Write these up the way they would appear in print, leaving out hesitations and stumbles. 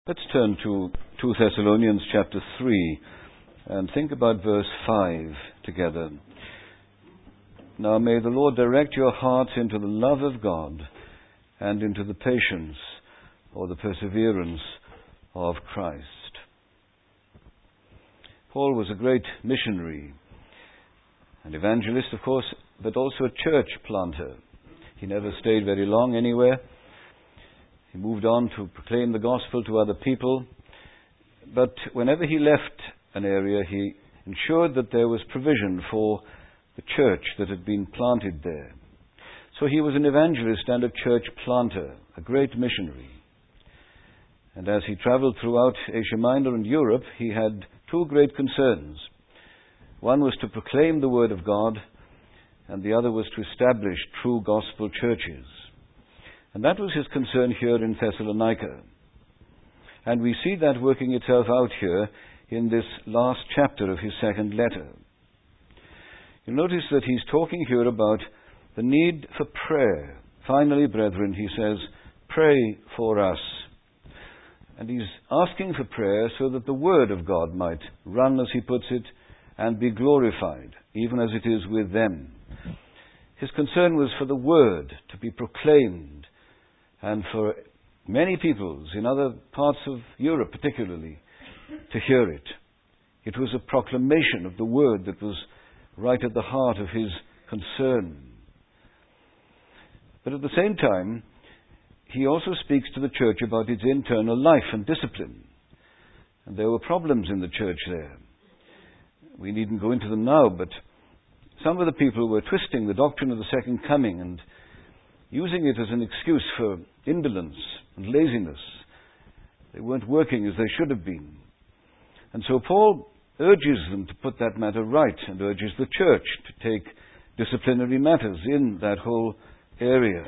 Let's turn to 2 Thessalonians chapter 3 and think about verse 5 together. Now may the Lord direct your hearts into the love of God and into the patience or the perseverance of Christ. Paul was a great missionary, an evangelist, of course, but also a church planter. He never stayed very long anywhere. He moved on to proclaim the gospel to other people. But whenever he left an area, he ensured that there was provision for the church that had been planted there. So he was an evangelist and a church planter, a great missionary. And as he traveled throughout Asia Minor and Europe, he had two great concerns. One was to proclaim the word of God, and the other was to establish true gospel churches. And that was his concern here in Thessalonica. And we see that working itself out here in this last chapter of his second letter. You'll notice that he's talking here about the need for prayer. Finally, brethren, he says, pray for us. And he's asking for prayer so that the word of God might run, as he puts it, and be glorified, even as it is with them. His concern was for the word to be proclaimed, and for many peoples in other parts of Europe particularly to hear it. It was a proclamation of the word that was right at the heart of his concern. But at the same time, he also speaks to the church about its internal life and discipline. And there were problems in the church there. We needn't go into them now, but some of the people were twisting the doctrine of the second coming and using it as an excuse for indolence and laziness. They weren't working as they should have been. And so Paul urges them to put that matter right and urges the church to take disciplinary matters in that whole area.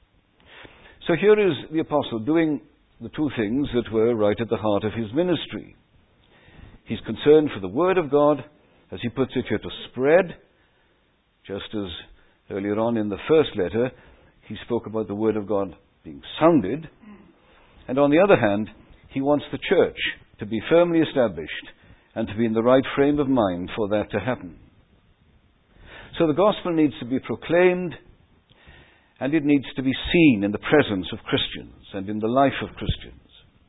So here is the apostle doing the two things that were right at the heart of his ministry. He's concerned for the word of God, as he puts it here, to spread, just as earlier on in the first letter, he spoke about the word of God being sounded. And on the other hand, he wants the church to be firmly established and to be in the right frame of mind for that to happen. So the gospel needs to be proclaimed, and it needs to be seen in the presence of Christians and in the life of Christians.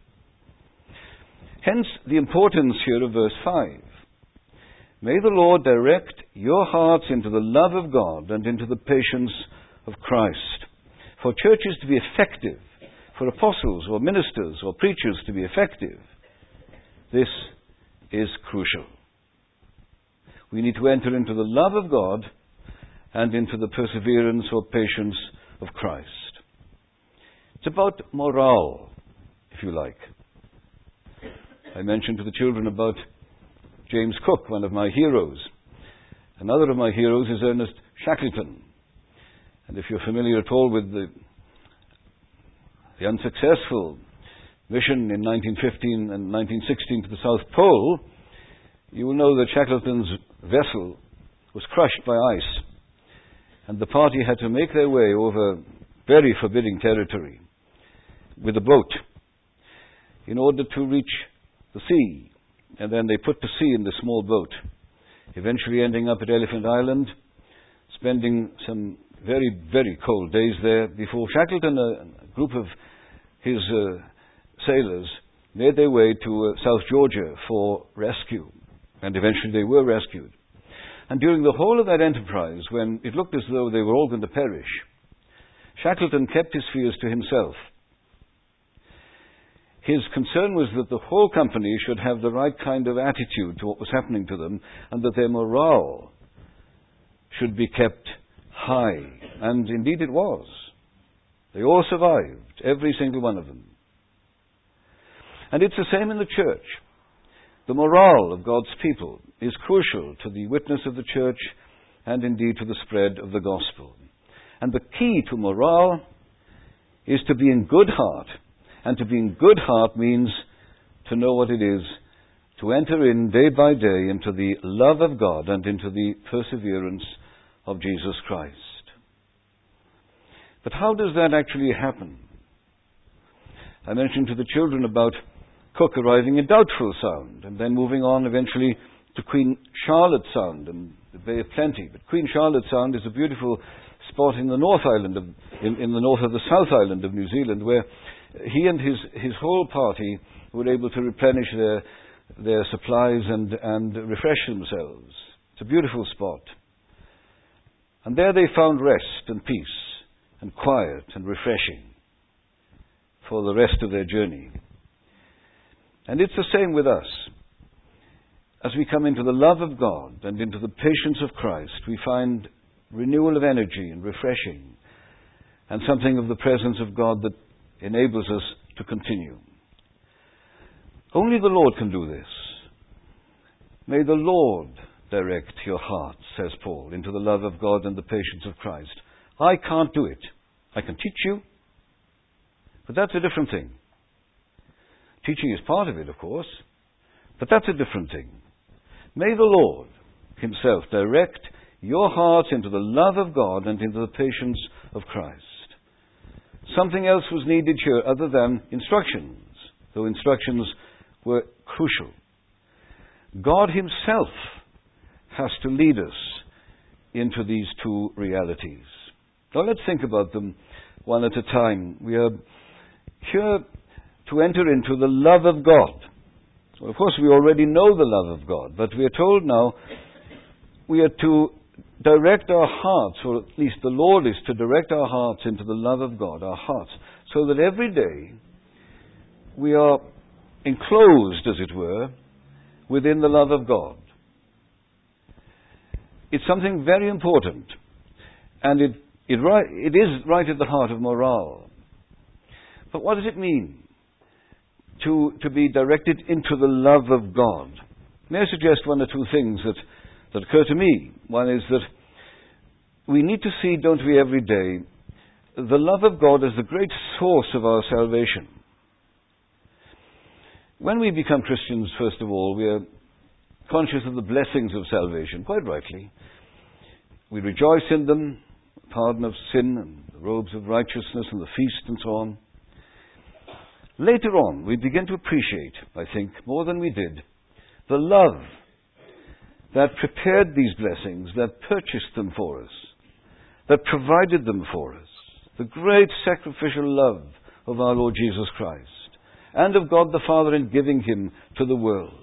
Hence the importance here of verse 5. May the Lord direct your hearts into the love of God and into the patience of Christ. For churches to be effective, for apostles or ministers or preachers to be effective, this is crucial. We need to enter into the love of God and into the perseverance or patience of Christ. It's about morale, if you like. I mentioned to the children about James Cook, one of my heroes. Another of my heroes is Ernest Shackleton. And if you're familiar at all with the unsuccessful mission in 1915 and 1916 to the South Pole, you will know that Shackleton's vessel was crushed by ice, and the party had to make their way over very forbidding territory with a boat in order to reach the sea. And then they put to sea in this small boat, eventually ending up at Elephant Island, spending some very, very cold days there before Shackleton, a group of his sailors, made their way to South Georgia for rescue. And eventually they were rescued. And during the whole of that enterprise, when it looked as though they were all going to perish, Shackleton kept his fears to himself. His concern was that the whole company should have the right kind of attitude to what was happening to them, and that their morale should be kept high. And indeed it was. They all survived, every single one of them. And it's the same in the church. The morale of God's people is crucial to the witness of the church and indeed to the spread of the gospel. And the key to morale is to be in good heart. And to be in good heart means to know what it is to enter in day by day into the love of God and into the perseverance of Jesus Christ. But how does that actually happen? I mentioned to the children about Cook arriving in Doubtful Sound, and then moving on eventually to Queen Charlotte Sound and the Bay of Plenty. But Queen Charlotte Sound is a beautiful spot in the North Island, in the north of the South Island of New Zealand, where he and his whole party were able to replenish their supplies and refresh themselves. It's a beautiful spot. And there they found rest and peace and quiet and refreshing for the rest of their journey. And it's the same with us. As we come into the love of God and into the patience of Christ, we find renewal of energy and refreshing, and something of the presence of God that enables us to continue. Only the Lord can do this. May the Lord direct your heart, says Paul, into the love of God and the patience of Christ. I can't do it. I can teach you, but that's a different thing. Teaching is part of it, of course, but that's a different thing. May the Lord himself direct your heart into the love of God and into the patience of Christ. Something else was needed here other than instructions, though instructions were crucial. God himself has to lead us into these two realities. Now let's think about them one at a time. We are here to enter into the love of God. Well, of course, we already know the love of God, but we are told now we are to direct our hearts, or at least the Lord is to direct our hearts into the love of God, our hearts, so that every day we are enclosed, as it were, within the love of God. It's something very important, and it is right at the heart of morale. But what does it mean to be directed into the love of God? May I suggest one or two things that occur to me? One is that we need to see, don't we, every day, the love of God as the great source of our salvation. When we become Christians, first of all, we are conscious of the blessings of salvation, quite rightly. We rejoice in them, pardon of sin and the robes of righteousness and the feast and so on. Later on, we begin to appreciate, I think, more than we did, the love that prepared these blessings, that purchased them for us, that provided them for us. The great sacrificial love of our Lord Jesus Christ and of God the Father in giving him to the world.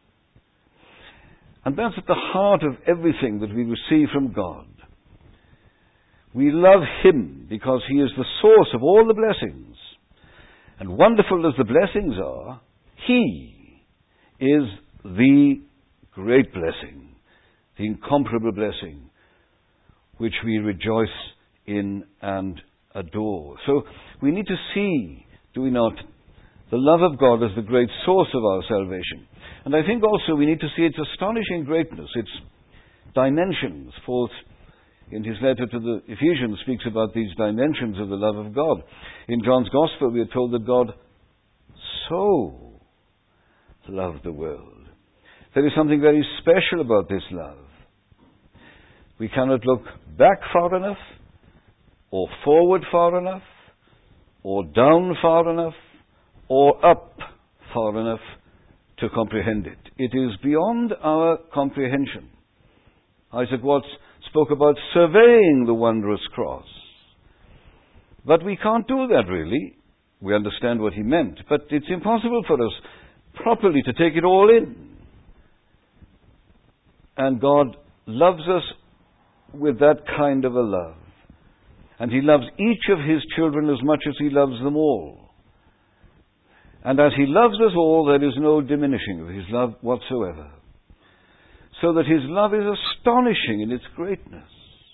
And that's at the heart of everything that we receive from God. We love him because he is the source of all the blessings. And wonderful as the blessings are, he is the great blessing, the incomparable blessing, which we rejoice in and adore. So we need to see, do we not, the love of God as the great source of our salvation. And I think also we need to see its astonishing greatness, its dimensions. Paul, in his letter to the Ephesians, speaks about these dimensions of the love of God. In John's Gospel, we are told that God so loved the world. There is something very special about this love. We cannot look back far enough, or forward far enough, or down far enough, or up far enough to comprehend it. It is beyond our comprehension. Isaac Watts spoke about surveying the wondrous cross. But we can't do that, really. We understand what he meant, but it's impossible for us properly to take it all in. And God loves us with that kind of a love. And he loves each of his children as much as he loves them all. And as he loves us all, there is no diminishing of his love whatsoever. So that his love is astonishing in its greatness.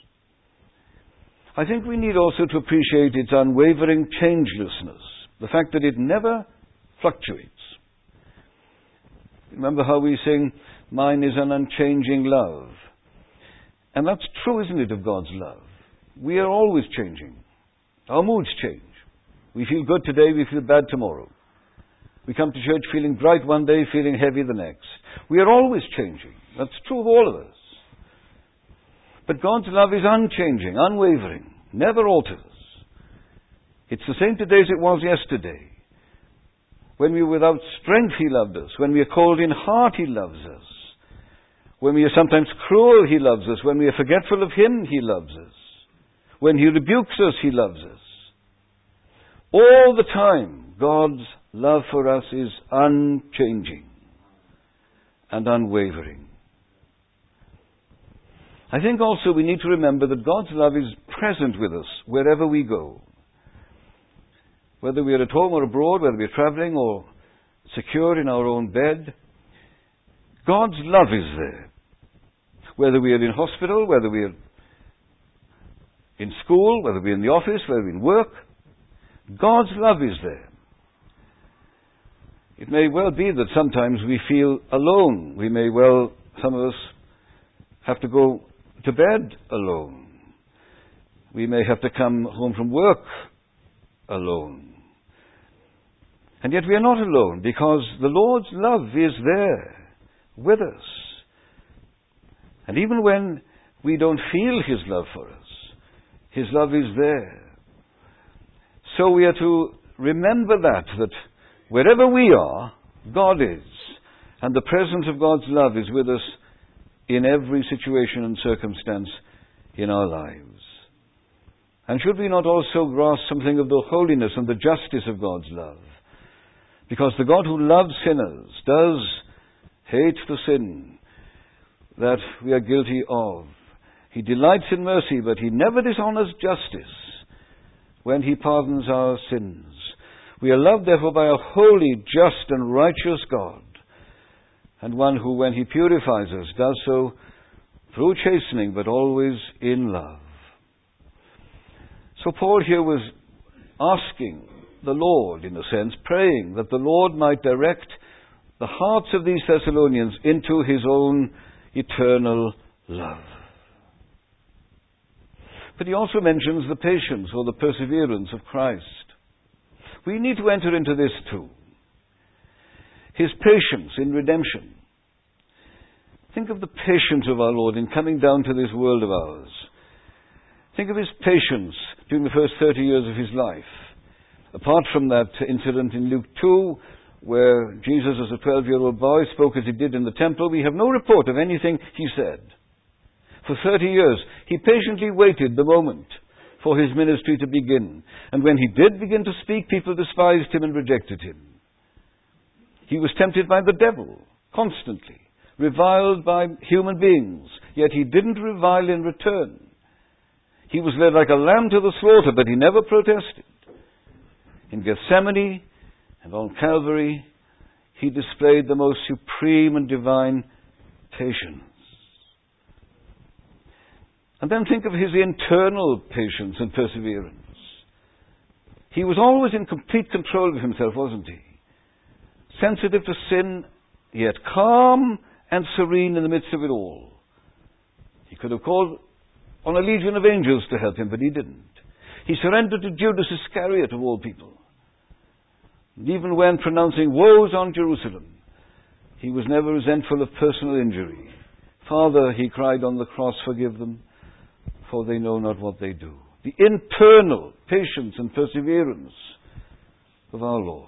I think we need also to appreciate its unwavering changelessness. The fact that it never fluctuates. Remember how we sing, "Mine is an unchanging love." And that's true, isn't it, of God's love? We are always changing. Our moods change. We feel good today, we feel bad tomorrow. We come to church feeling bright one day, feeling heavy the next. We are always changing. That's true of all of us. But God's love is unchanging, unwavering, never alters. It's the same today as it was yesterday. When we are without strength, He loved us. When we are cold in heart, He loves us. When we are sometimes cruel, He loves us. When we are forgetful of Him, He loves us. When He rebukes us, He loves us. All the time, God's love for us is unchanging and unwavering. I think also we need to remember that God's love is present with us wherever we go. Whether we are at home or abroad, whether we are traveling or secure in our own bed, God's love is there. Whether we are in hospital, whether we are in school, whether we are in the office, whether we are in work, God's love is there. It may well be that sometimes we feel alone. Some of us have to go to bed alone. We may have to come home from work alone. And yet we are not alone, because the Lord's love is there with us. And even when we don't feel His love for us, His love is there. So we are to remember that wherever we are, God is. And the presence of God's love is with us in every situation and circumstance in our lives. And should we not also grasp something of the holiness and the justice of God's love? Because the God who loves sinners does hate the sin that we are guilty of. He delights in mercy, but He never dishonors justice when He pardons our sins. We are loved, therefore, by a holy, just, and righteous God, and one who, when He purifies us, does so through chastening, but always in love. So Paul here was asking the Lord, in a sense, praying that the Lord might direct the hearts of these Thessalonians into His own eternal love. But he also mentions the patience or the perseverance of Christ. We need to enter into this too. His patience in redemption. Think of the patience of our Lord in coming down to this world of ours. Think of His patience during the first 30 years of His life. Apart from that incident in Luke 2, where Jesus as a 12-year-old boy spoke as He did in the temple, we have no report of anything He said. For 30 years, He patiently waited the moment for His ministry to begin. And when He did begin to speak, people despised Him and rejected Him. He was tempted by the devil, constantly, reviled by human beings, yet He didn't revile in return. He was led like a lamb to the slaughter, but He never protested. In Gethsemane and on Calvary, He displayed the most supreme and divine patience. And then think of His internal patience and perseverance. He was always in complete control of Himself, wasn't He? Sensitive to sin, yet calm and serene in the midst of it all. He could have called on a legion of angels to help Him, but He didn't. He surrendered to Judas Iscariot, of all people. And even when pronouncing woes on Jerusalem, He was never resentful of personal injury. Father, He cried on the cross, forgive them, for they know not what they do. The internal patience and perseverance of our Lord.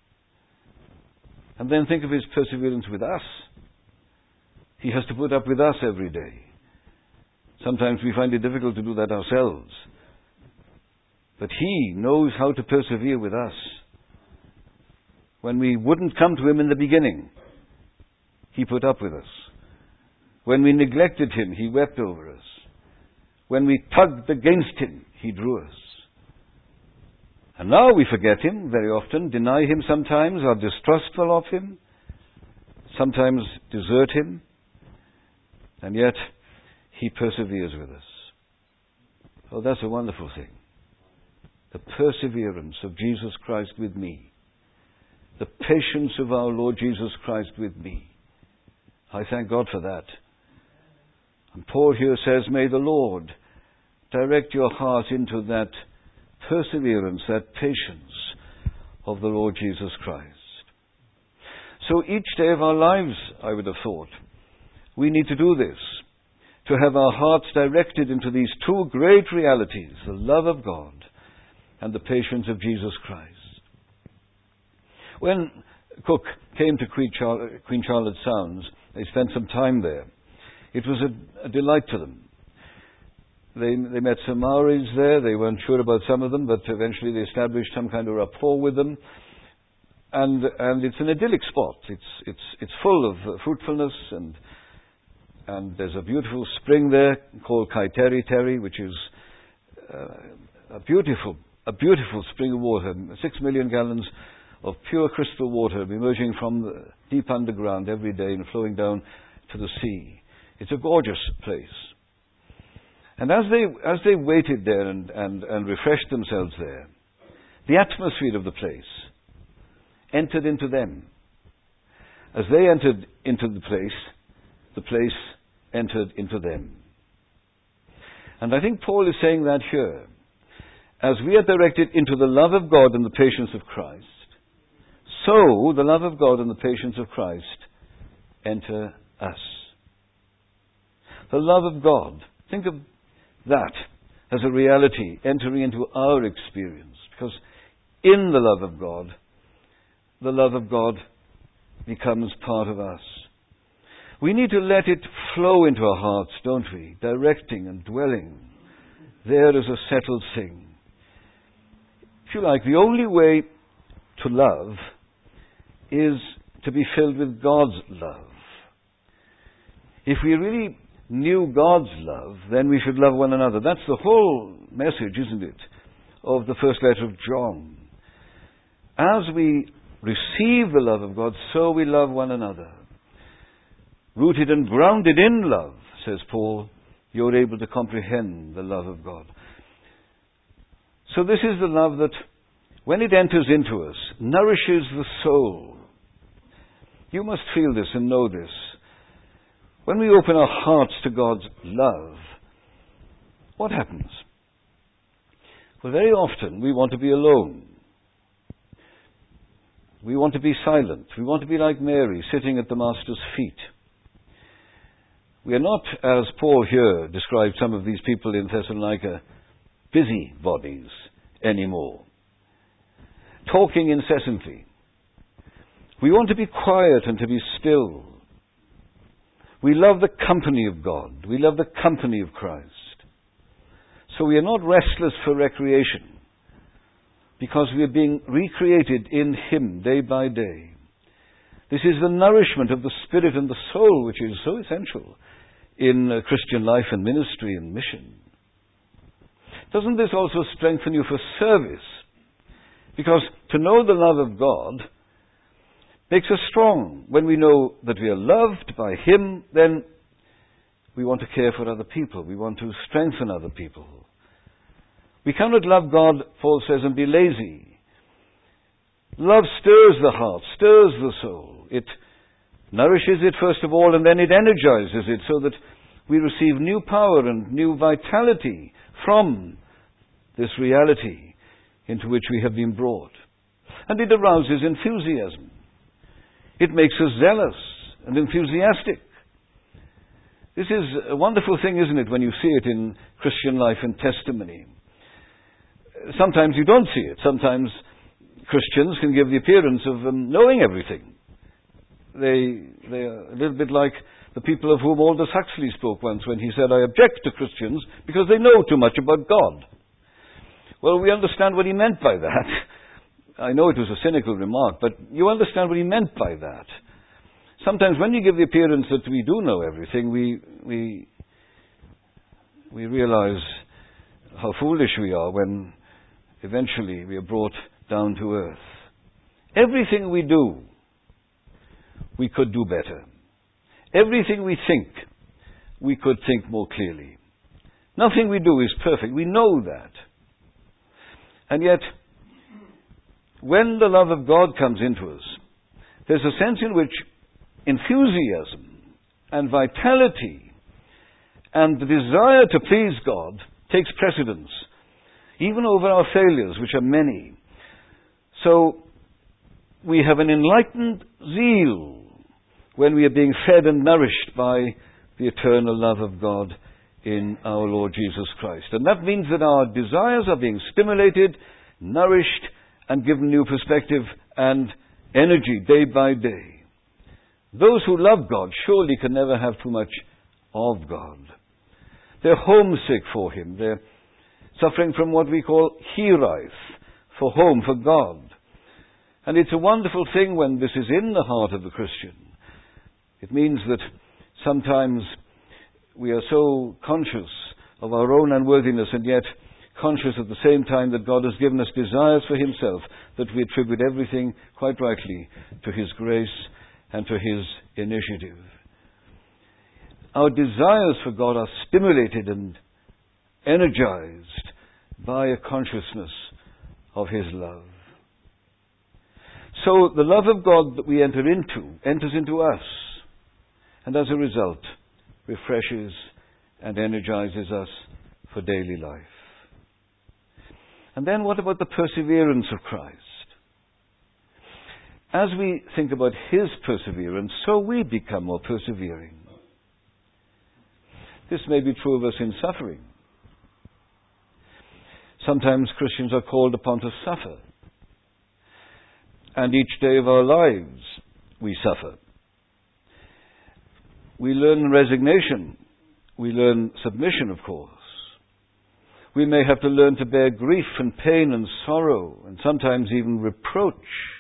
And then think of His perseverance with us. He has to put up with us every day. Sometimes we find it difficult to do that ourselves. But He knows how to persevere with us. When we wouldn't come to Him in the beginning, He put up with us. When we neglected Him, He wept over us. When we tugged against Him, He drew us. And now we forget Him very often, deny Him sometimes, are distrustful of Him, sometimes desert Him, and yet He perseveres with us. Oh, that's a wonderful thing. The perseverance of Jesus Christ with me. The patience of our Lord Jesus Christ with me. I thank God for that. And Paul here says, may the Lord direct your heart into that perseverance, that patience of the Lord Jesus Christ. So each day of our lives, I would have thought, we need to do this, to have our hearts directed into these two great realities, the love of God and the patience of Jesus Christ. When Cook came to Queen Charlotte Sounds, they spent some time there. It was a delight to them. They met some Maoris there. They weren't sure about some of them, but eventually they established some kind of rapport with them. And it's an idyllic spot. It's full of fruitfulness, and there's a beautiful spring there called Kaiteri Teri, which is a beautiful spring of water. 6 million gallons of pure crystal water emerging from the deep underground every day and flowing down to the sea. It's a gorgeous place. And as they waited there and refreshed themselves there, the atmosphere of the place entered into them. As they entered into the place entered into them. And I think Paul is saying that here. As we are directed into the love of God and the patience of Christ, so the love of God and the patience of Christ enter us. The love of God. Think of that as a reality entering into our experience. Because in the love of God becomes part of us. We need to let it flow into our hearts, don't we? Directing and dwelling. There is a settled thing. If you like, the only way to love is to be filled with God's love. If we really knew God's love, then we should love one another. That's the whole message, isn't it, of the first letter of John. As we receive the love of God, so we love one another. Rooted and grounded in love, says Paul, you're able to comprehend the love of God. So this is the love that, when it enters into us, nourishes the soul. You must feel this and know this. When we open our hearts to God's love, what happens? Well, very often we want to be alone. We want to be silent. We want to be like Mary, sitting at the Master's feet. We are not, as Paul here described some of these people in Thessalonica, busybodies anymore, talking incessantly. We want to be quiet and to be still. We love the company of God. We love the company of Christ. So we are not restless for recreation, because we are being recreated in Him day by day. This is the nourishment of the spirit and the soul, which is so essential in Christian life and ministry and mission. Doesn't this also strengthen you for service? Because to know the love of God makes us strong. When we know that we are loved by Him, then we want to care for other people. We want to strengthen other people. We cannot love God, Paul says, and be lazy. Love stirs the heart, stirs the soul. It nourishes it first of all, and then it energizes it so that we receive new power and new vitality from this reality into which we have been brought. And it arouses enthusiasm. It makes us zealous and enthusiastic. This is a wonderful thing, isn't it, when you see it in Christian life and testimony. Sometimes you don't see it. Sometimes Christians can give the appearance of knowing everything. They are a little bit like the people of whom Aldous Huxley spoke once when he said, I object to Christians because they know too much about God. Well, we understand what he meant by that. I know it was a cynical remark, but you understand what he meant by that. Sometimes when you give the appearance that we do know everything, we realize how foolish we are when eventually we are brought down to earth. Everything we do, we could do better. Everything we think, we could think more clearly. Nothing we do is perfect. We know that. And yet, when the love of God comes into us, there's a sense in which enthusiasm and vitality and the desire to please God takes precedence, even over our failures, which are many. So, we have an enlightened zeal when we are being fed and nourished by the eternal love of God in our Lord Jesus Christ. And that means that our desires are being stimulated, nourished, and given new perspective and energy day by day. Those who love God surely can never have too much of God. They're homesick for Him. They're suffering from what we call hiraeth, for home, for God. And it's a wonderful thing when this is in the heart of the Christian. It means that sometimes we are so conscious of our own unworthiness and yet conscious at the same time that God has given us desires for Himself, that we attribute everything quite rightly to His grace and to His initiative. Our desires for God are stimulated and energized by a consciousness of His love. So the love of God that we enters into us, and as a result, refreshes and energizes us for daily life. And then what about the perseverance of Christ? As we think about His perseverance, so we become more persevering. This may be true of us in suffering. Sometimes Christians are called upon to suffer. And each day of our lives we suffer. We learn resignation. We learn submission, of course. We may have to learn to bear grief and pain and sorrow, and sometimes even reproach.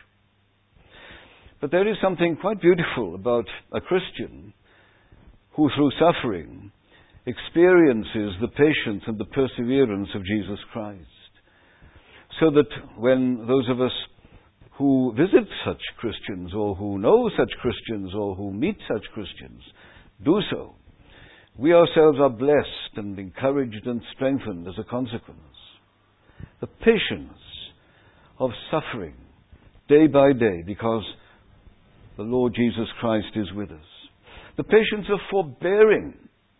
But there is something quite beautiful about a Christian who, through suffering, experiences the patience and the perseverance of Jesus Christ. So that when those of us who visit such Christians, or who know such Christians, or who meet such Christians, do so, we ourselves are blessed and encouraged and strengthened as a consequence. The patience of suffering day by day because the Lord Jesus Christ is with us. The patience of forbearing,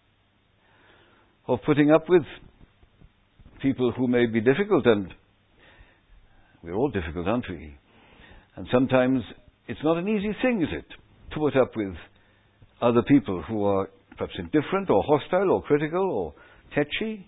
of putting up with people who may be difficult, and we're all difficult, aren't we? And sometimes it's not an easy thing, is it, to put up with other people who are perhaps indifferent or hostile or critical or tetchy.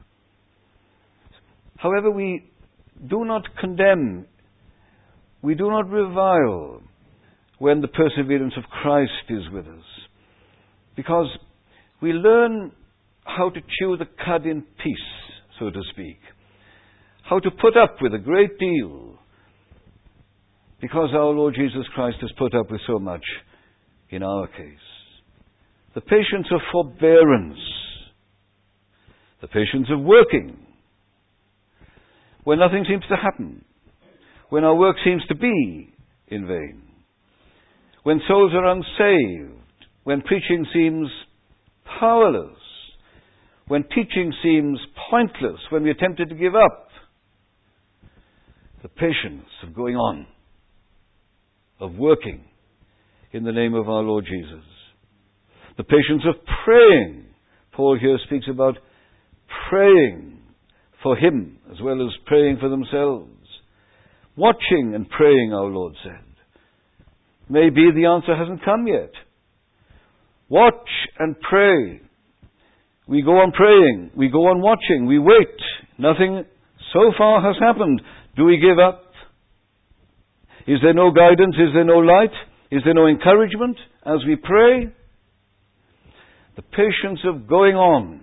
However, we do not condemn, we do not revile when the perseverance of Christ is with us, because we learn how to chew the cud in peace, so to speak, how to put up with a great deal, because our Lord Jesus Christ has put up with so much in our case. The patience of forbearance, the patience of working, when nothing seems to happen, when our work seems to be in vain, when souls are unsaved, when preaching seems powerless, when teaching seems pointless, when we are tempted to give up. The patience of going on, of working in the name of our Lord Jesus. The patience of praying. Paul here speaks about praying for Him as well as praying for themselves. Watching and praying, our Lord said. Maybe the answer hasn't come yet. Watch and pray. We go on praying. We go on watching. We wait. Nothing so far has happened. Do we give up? Is there no guidance? Is there no light? Is there no encouragement as we pray? The patience of going on,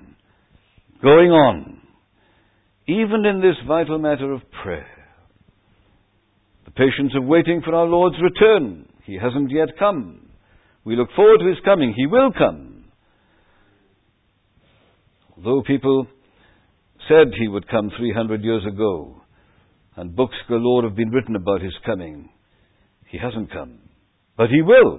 even in this vital matter of prayer. The patience of waiting for our Lord's return. He hasn't yet come. We look forward to His coming. He will come. Although people said He would come 300 years ago, and books galore have been written about His coming, He hasn't come. But He will.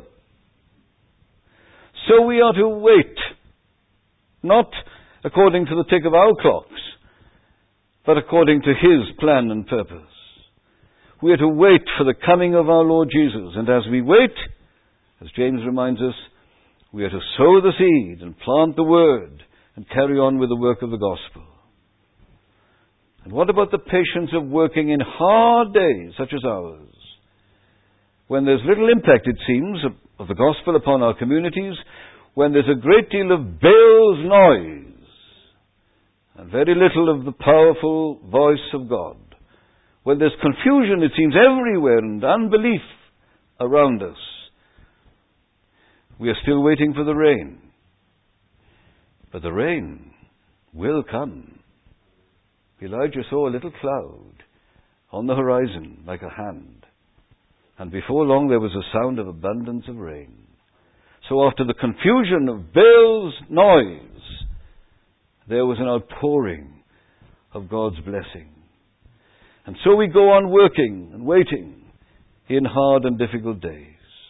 So we are to wait, not according to the tick of our clocks, but according to His plan and purpose. We are to wait for the coming of our Lord Jesus. And as we wait, as James reminds us, we are to sow the seed and plant the word and carry on with the work of the gospel. And what about the patience of working in hard days such as ours? When there's little impact, it seems, of the gospel upon our communities, when there's a great deal of Baal's noise and very little of the powerful voice of God. When there's confusion, it seems, everywhere, and unbelief around us. We are still waiting for the rain. But the rain will come. Elijah saw a little cloud on the horizon like a hand. And before long there was a sound of abundance of rain. So after the confusion of Baal's noise, there was an outpouring of God's blessing. And so we go on working and waiting in hard and difficult days.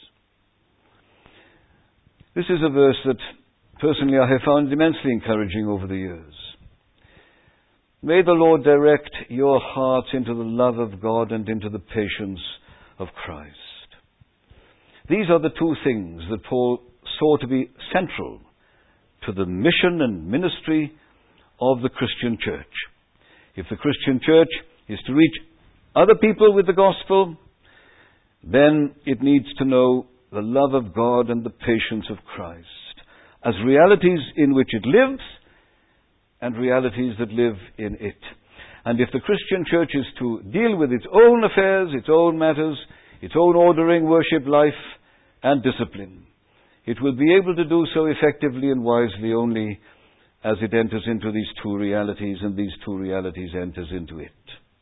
This is a verse that personally I have found immensely encouraging over the years. May the Lord direct your hearts into the love of God and into the patience of Christ. These are the two things that Paul saw to be central to the mission and ministry of the Christian church. If the Christian church is to reach other people with the gospel, then it needs to know the love of God and the patience of Christ as realities in which it lives and realities that live in it. And if the Christian church is to deal with its own affairs, its own matters, its own ordering, worship, life, and discipline, it will be able to do so effectively and wisely only as it enters into these two realities, and these two realities enters into it.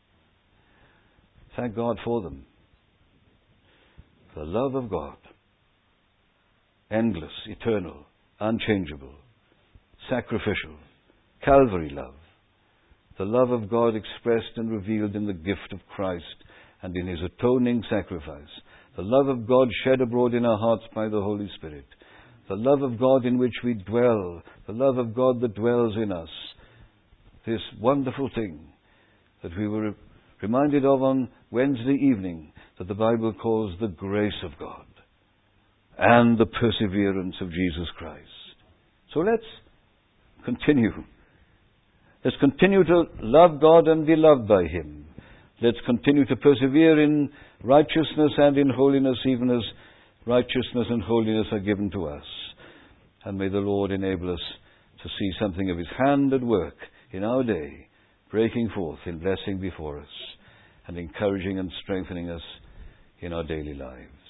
Thank God for them. The love of God, endless, eternal, unchangeable, sacrificial, Calvary love. The love of God expressed and revealed in the gift of Christ and in His atoning sacrifice. The love of God shed abroad in our hearts by the Holy Spirit. The love of God in which we dwell. The love of God that dwells in us. This wonderful thing that we were reminded of on Wednesday evening, that the Bible calls the grace of God and the perseverance of Jesus Christ. So let's continue. Let's continue to love God and be loved by Him. Let's continue to persevere in righteousness and in holiness, even as righteousness and holiness are given to us. And may the Lord enable us to see something of His hand at work in our day, breaking forth in blessing before us and encouraging and strengthening us in our daily lives.